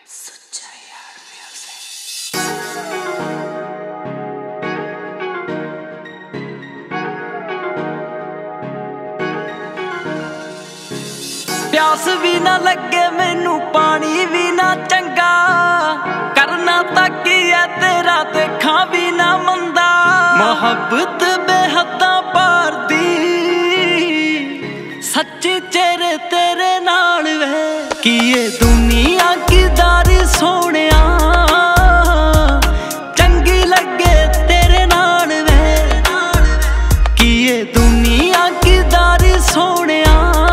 प्यास भी ना लगे मैनू पानी भी ना चंगा करना तक ही है तेरा देखा भी ना मंदा मोहब्बत बेहदा पार दी सच्चे चेहरे तेरे नाल वे कि ये दुनिया की दारी सोनिया चंगी लगे तेरे नाल वे कि ये दुनिया की दारी सोनिया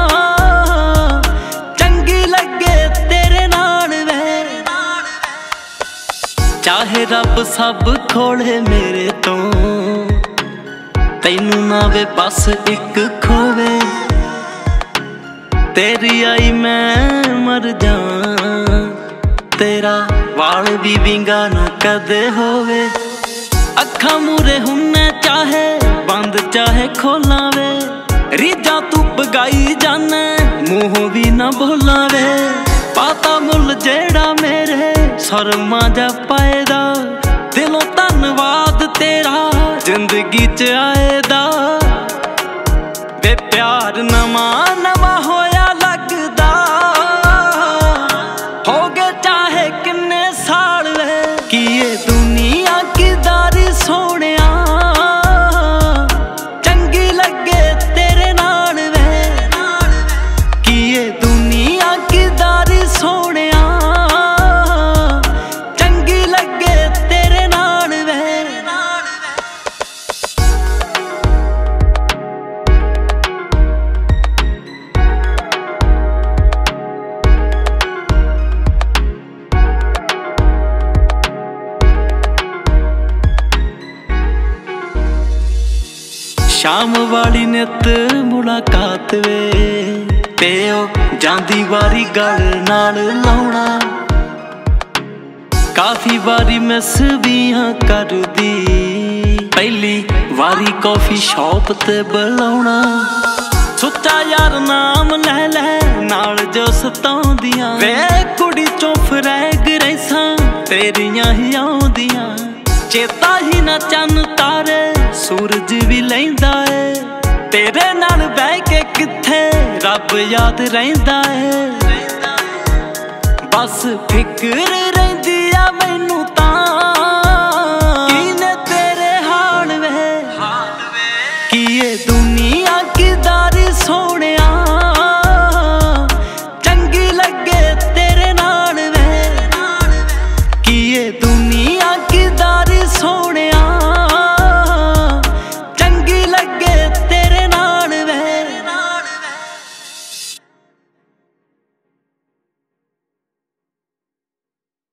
चाहे रब सब खोले मेरे तो तैनू ना वे बस एक खोवे तेरी आई मैं मर जा तेरा वाल भी विंगा ना कदे होवे अखा मूरे हुन्ने चाहे बंद चाहे खोला वे रीजा तू बगाई जाने मुँह भी ना बोला वे पाता मुल जेड़ा मेरे शर्मा जा पाएदा दिलों धन्नवाद तेरा जिंदगी च आएदा वे प्यार नवा नवा होया लगदा हो गए चाहे किन्ने साल वे कि ये दुनिया की दारी सोनिया चंगी लगे तेरे नाल वे कि ये दुनिया की दारी सोनिया शाम वाली नित मुलाकात वे ते ओ जांदी वारी गल नाल लाउणा काफी बारी मिस भी हाँ कर दी पहली वारी कॉफी शॉप ते बुलाउणा सुच्चा यार नाम ले ले नाल जो सताउंदियां वे कुड़ी चों फरैग रैसां तेरियां ही आउंदियां चेता ही ना चन्न तारे सूरज भी लैंदा है तेरे नाल बह के किथे रब याद रहिंदा है बस फिक्र